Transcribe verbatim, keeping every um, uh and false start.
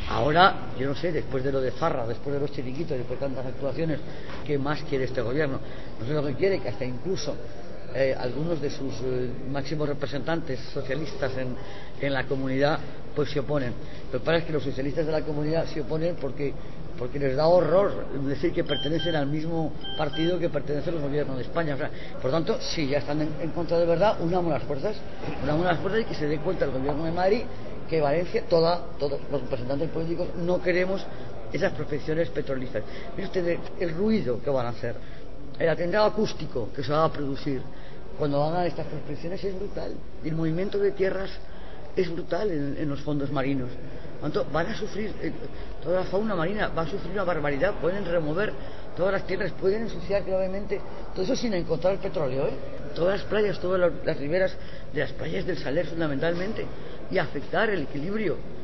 Ahora, yo no sé, después de lo de Zarra, después de los chiringuitos, después de tantas actuaciones, ¿qué más quiere este gobierno? No sé lo que quiere, que hasta incluso eh, algunos de sus eh, máximos representantes socialistas en, en la comunidad pues se oponen. Lo que pasa es que los socialistas de la comunidad se oponen porque porque les da horror decir que pertenecen al mismo partido que pertenece al gobierno de España. O sea, por tanto, si ya están en, en contra de verdad, unamos las fuerzas, unamos las fuerzas y que se dé cuenta el gobierno de Madrid que Valencia, toda, todos los representantes políticos, no queremos esas prospecciones petrolistas. Mire usted el ruido que van a hacer, el atentado acústico que se va a producir cuando hagan estas prospecciones es brutal. Y el movimiento de tierras es brutal en, en los fondos marinos. Tanto, van a sufrir, eh, toda la fauna marina va a sufrir una barbaridad, pueden remover todas las tierras, pueden ensuciar gravemente, todo eso sin encontrar el petróleo, ¿eh? Todas las playas, todas las, las riberas de las playas del Saler fundamentalmente, y afectar el equilibrio